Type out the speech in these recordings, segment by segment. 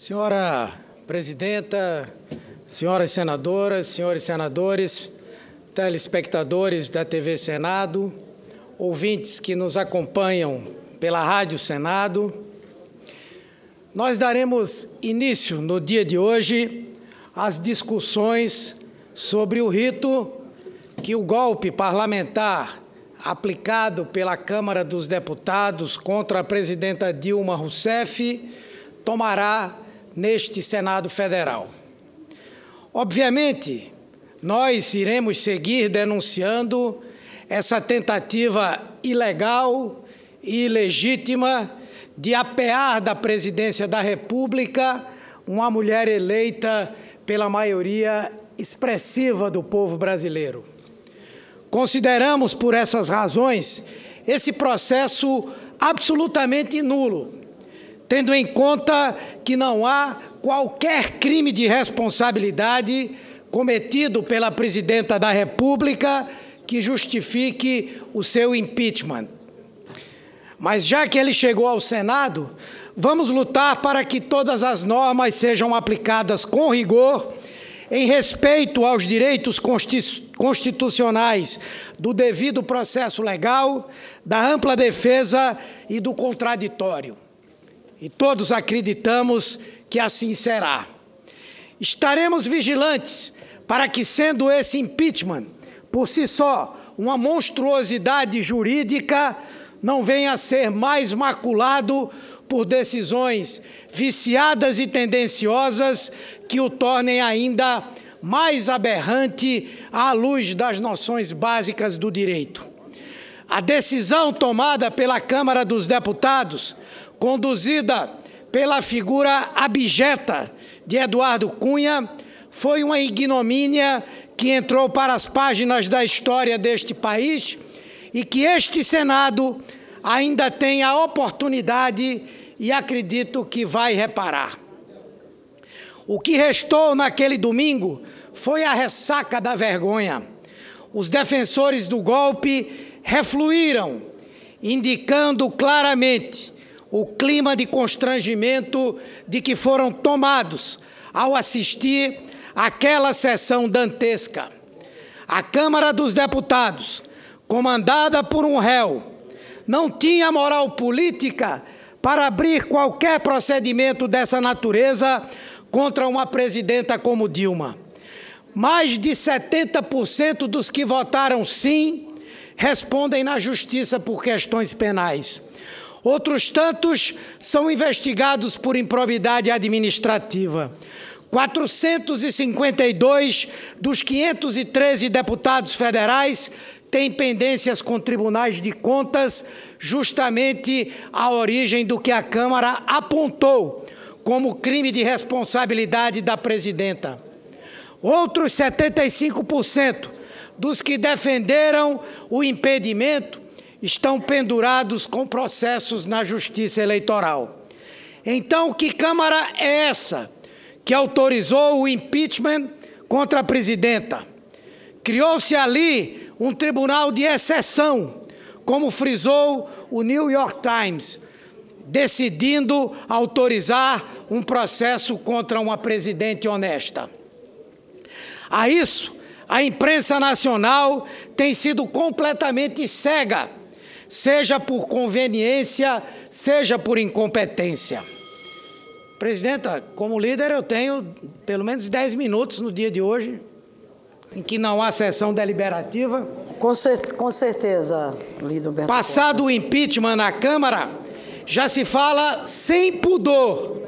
Senhora Presidenta, senhoras senadoras, senhores senadores, telespectadores da TV Senado, ouvintes que nos acompanham pela Rádio Senado, nós daremos início no dia de hoje às discussões sobre o rito que o golpe parlamentar aplicado pela Câmara dos Deputados contra a presidenta Dilma Rousseff tomará neste Senado Federal. Obviamente, nós iremos seguir denunciando essa tentativa ilegal e ilegítima de apear da presidência da República uma mulher eleita pela maioria expressiva do povo brasileiro. Consideramos, por essas razões, esse processo absolutamente nulo, tendo em conta que não há qualquer crime de responsabilidade cometido pela presidenta da República que justifique o seu impeachment. Mas já que ele chegou ao Senado, vamos lutar para que todas as normas sejam aplicadas com rigor, em respeito aos direitos constitucionais do devido processo legal, da ampla defesa e do contraditório. E todos acreditamos que assim será. Estaremos vigilantes para que, sendo esse impeachment por si só uma monstruosidade jurídica, não venha a ser mais maculado por decisões viciadas e tendenciosas que o tornem ainda mais aberrante à luz das noções básicas do direito. A decisão tomada pela Câmara dos Deputados, conduzida pela figura abjeta de Eduardo Cunha, foi uma ignomínia que entrou para as páginas da história deste país e que este Senado ainda tem a oportunidade e acredito que vai reparar. O que restou naquele domingo foi a ressaca da vergonha. Os defensores do golpe refluíram, indicando claramente o clima de constrangimento de que foram tomados ao assistir àquela sessão dantesca. A Câmara dos Deputados, comandada por um réu, não tinha moral política para abrir qualquer procedimento dessa natureza contra uma presidenta como Dilma. Mais de 70% dos que votaram sim respondem na justiça por questões penais. Outros tantos são investigados por improbidade administrativa. 452 dos 513 deputados federais têm pendências com tribunais de contas, justamente a origem do que a Câmara apontou como crime de responsabilidade da presidenta. Outros 75% dos que defenderam o impedimento estão pendurados com processos na Justiça Eleitoral. Então, que Câmara é essa que autorizou o impeachment contra a presidenta? Criou-se ali um tribunal de exceção, como frisou o New York Times, decidindo autorizar um processo contra uma presidente honesta. A isso, a imprensa nacional tem sido completamente cega, seja por conveniência, seja por incompetência. Presidenta, como líder, eu tenho pelo menos 10 minutos no dia de hoje, em que não há sessão deliberativa. Com certeza, líder Humberto. Passado o impeachment na Câmara, já se fala sem pudor,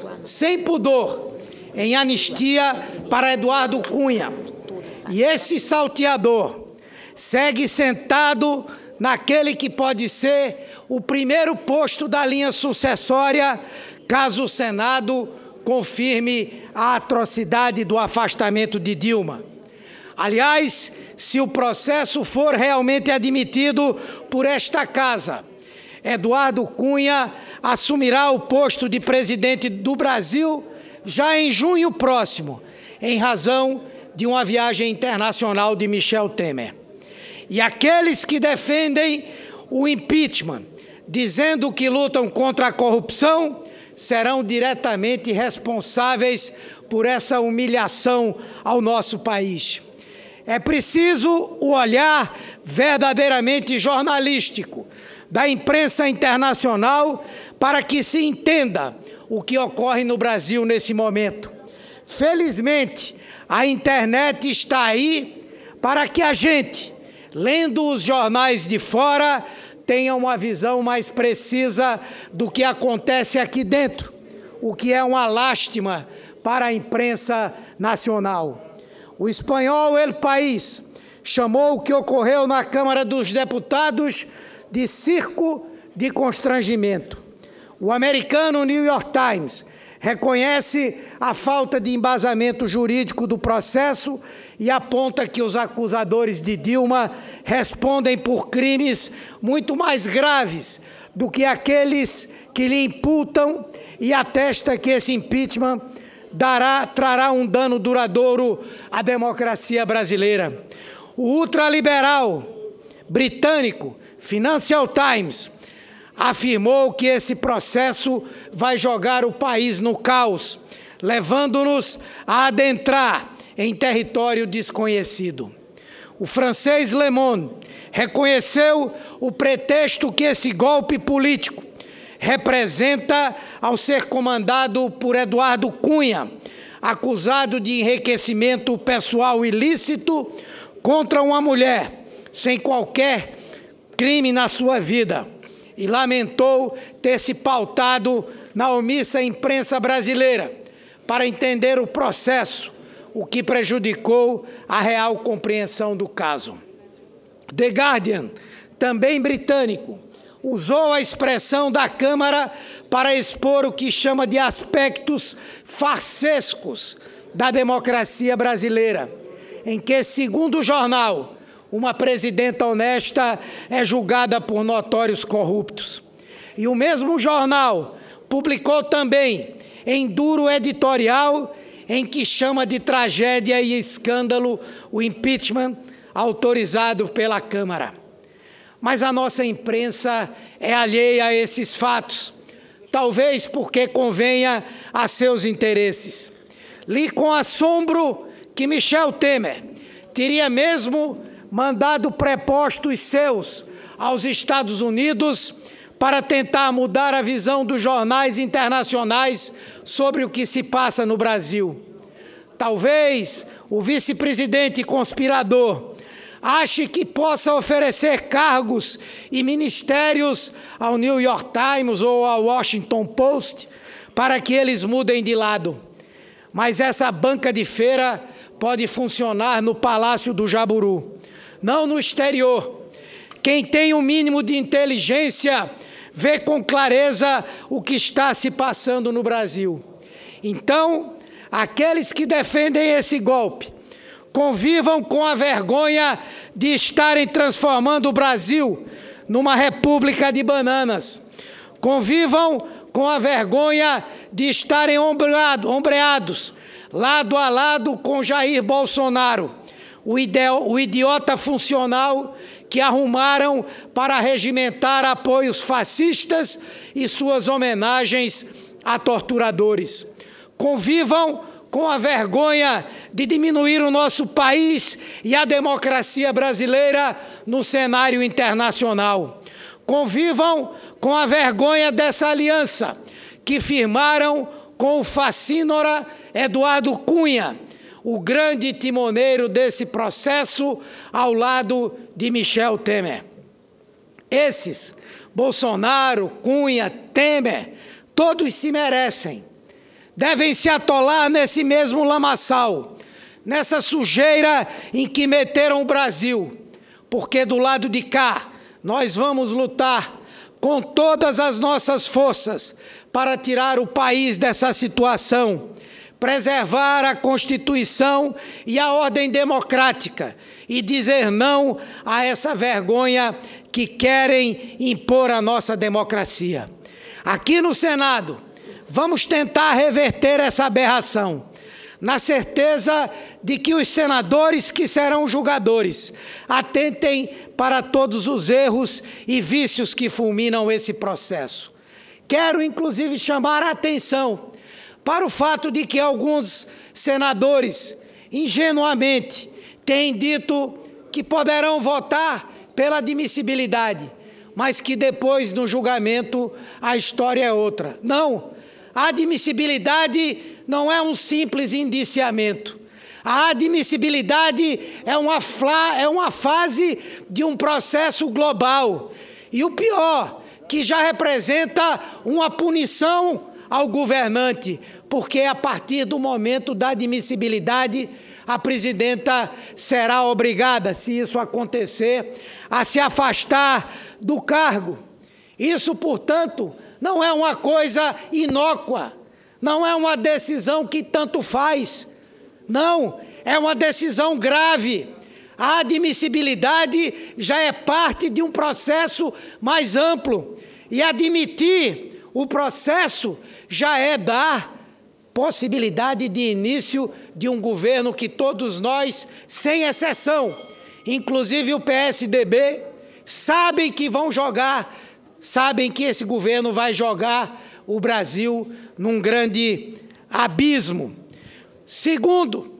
em anistia para Eduardo Cunha. E esse salteador segue sentado naquele que pode ser o primeiro posto da linha sucessória, caso o Senado confirme a atrocidade do afastamento de Dilma. Aliás, se o processo for realmente admitido por esta Casa, Eduardo Cunha assumirá o posto de presidente do Brasil já em junho próximo, em razão de uma viagem internacional de Michel Temer. E aqueles que defendem o impeachment, dizendo que lutam contra a corrupção, serão diretamente responsáveis por essa humilhação ao nosso país. É preciso o olhar verdadeiramente jornalístico da imprensa internacional para que se entenda o que ocorre no Brasil nesse momento. Felizmente, a internet está aí para que a gente, lendo os jornais de fora, tenha uma visão mais precisa do que acontece aqui dentro, o que é uma lástima para a imprensa nacional. O espanhol El País chamou o que ocorreu na Câmara dos Deputados de circo de constrangimento. O americano New York Times reconhece a falta de embasamento jurídico do processo e aponta que os acusadores de Dilma respondem por crimes muito mais graves do que aqueles que lhe imputam e atesta que esse impeachment trará um dano duradouro à democracia brasileira. O ultraliberal britânico Financial Times afirmou que esse processo vai jogar o país no caos, levando-nos a adentrar em território desconhecido. O francês Le Monde reconheceu o pretexto que esse golpe político representa ao ser comandado por Eduardo Cunha, acusado de enriquecimento pessoal ilícito contra uma mulher sem qualquer crime na sua vida, e lamentou ter se pautado na omissa imprensa brasileira para entender o processo, o que prejudicou a real compreensão do caso. The Guardian, também britânico, usou a expressão da Câmara para expor o que chama de aspectos farsescos da democracia brasileira, em que, segundo o jornal, uma presidenta honesta é julgada por notórios corruptos. E o mesmo jornal publicou também, em duro editorial, em que chama de tragédia e escândalo o impeachment autorizado pela Câmara. Mas a nossa imprensa é alheia a esses fatos, talvez porque convenha a seus interesses. Li com assombro que Michel Temer teria mesmo mandado prepostos seus aos Estados Unidos para tentar mudar a visão dos jornais internacionais sobre o que se passa no Brasil. Talvez o vice-presidente conspirador ache que possa oferecer cargos e ministérios ao New York Times ou ao Washington Post para que eles mudem de lado. Mas essa banca de feira pode funcionar no Palácio do Jaburu, não no exterior. Quem tem um mínimo de inteligência vê com clareza o que está se passando no Brasil. Então, aqueles que defendem esse golpe convivam com a vergonha de estarem transformando o Brasil numa república de bananas. Convivam com a vergonha de estarem ombreados, lado a lado com Jair Bolsonaro, o idiota funcional que arrumaram para regimentar apoios fascistas e suas homenagens a torturadores. Convivam com a vergonha de diminuir o nosso país e a democracia brasileira no cenário internacional. Convivam com a vergonha dessa aliança que firmaram com o facínora Eduardo Cunha, o grande timoneiro desse processo, ao lado de Michel Temer. Esses, Bolsonaro, Cunha, Temer, todos se merecem. Devem se atolar nesse mesmo lamaçal, nessa sujeira em que meteram o Brasil, porque do lado de cá nós vamos lutar com todas as nossas forças para tirar o país dessa situação, preservar a Constituição e a ordem democrática e dizer não a essa vergonha que querem impor à nossa democracia. Aqui no Senado, vamos tentar reverter essa aberração, na certeza de que os senadores que serão julgadores atentem para todos os erros e vícios que fulminam esse processo. quero inclusive chamar a atenção para o fato de que alguns senadores, ingenuamente, têm dito que poderão votar pela admissibilidade, mas que depois, no julgamento, a história é outra. Não, a admissibilidade não é um simples indiciamento. A admissibilidade é uma fase de um processo global. E o pior, que já representa uma punição ao governante, porque a partir do momento da admissibilidade, a presidenta será obrigada, se isso acontecer, a se afastar do cargo. Isso, portanto, não é uma coisa inócua, não é uma decisão que tanto faz. Não, é uma decisão grave. A admissibilidade já é parte de um processo mais amplo. E admitir o processo já é dar possibilidade de início de um governo que todos nós, sem exceção, inclusive o PSDB, sabem que vão jogar, sabem que esse governo vai jogar o Brasil num grande abismo. Segundo,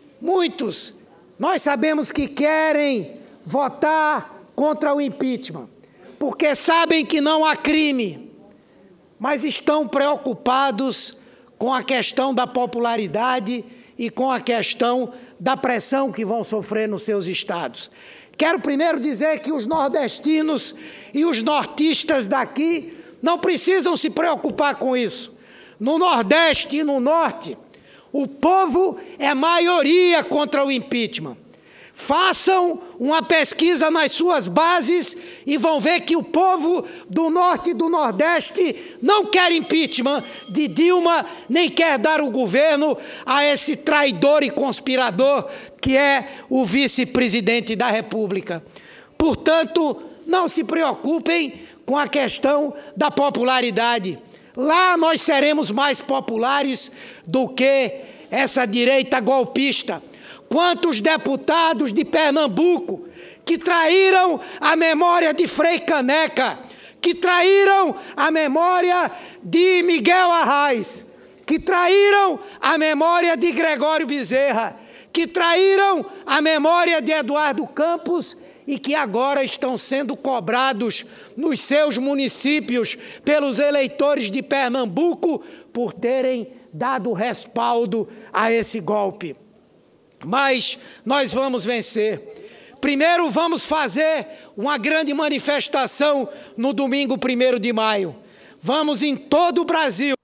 nós sabemos que querem votar contra o impeachment, porque sabem que não há crime, mas estão preocupados com a questão da popularidade e com a questão da pressão que vão sofrer nos seus estados. Quero primeiro dizer que os nordestinos e os nortistas daqui não precisam se preocupar com isso. No Nordeste e no Norte, o povo é maioria contra o impeachment. Façam uma pesquisa nas suas bases e vão ver que o povo do Norte e do Nordeste não quer impeachment de Dilma, nem quer dar o governo a esse traidor e conspirador que é o vice-presidente da República. Portanto, não se preocupem com a questão da popularidade. Lá nós seremos mais populares do que essa direita golpista. Quantos deputados de Pernambuco que traíram a memória de Frei Caneca, que traíram a memória de Miguel Arraes, que traíram a memória de Gregório Bezerra, que traíram a memória de Eduardo Campos e que agora estão sendo cobrados nos seus municípios pelos eleitores de Pernambuco por terem dado respaldo a esse golpe. Mas nós vamos vencer. Primeiro vamos fazer uma grande manifestação no domingo 1º de maio. Vamos em todo o Brasil,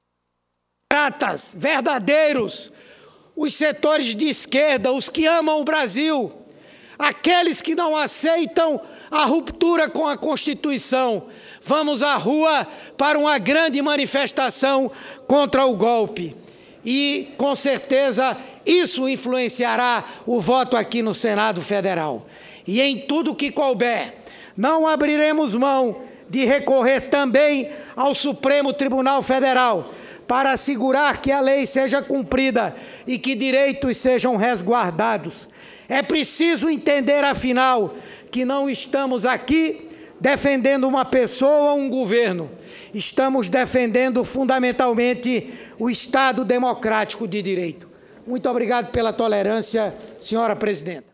democratas, verdadeiros, os setores de esquerda, os que amam o Brasil, aqueles que não aceitam a ruptura com a Constituição. Vamos à rua para uma grande manifestação contra o golpe. E, com certeza, isso influenciará o voto aqui no Senado Federal. E em tudo que couber, não abriremos mão de recorrer também ao Supremo Tribunal Federal para assegurar que a lei seja cumprida e que direitos sejam resguardados. É preciso entender, afinal, que não estamos aqui defendendo uma pessoa ou um governo. Estamos defendendo fundamentalmente o Estado democrático de direito. Muito obrigado pela tolerância, senhora presidenta.